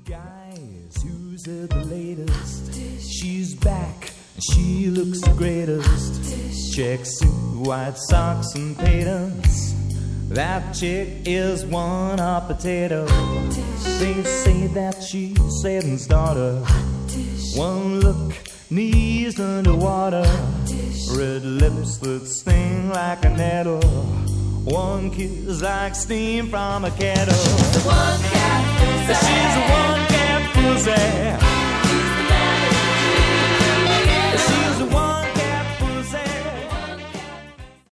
Guys, who's the latest? She's back and she looks the greatest. Check suit, white socks and patents. That chick is one hot potato. They say that she's Satan's daughter. One look, knees underwater. Red lips that sting like a nettle. One kiss like steam from a kettle. The one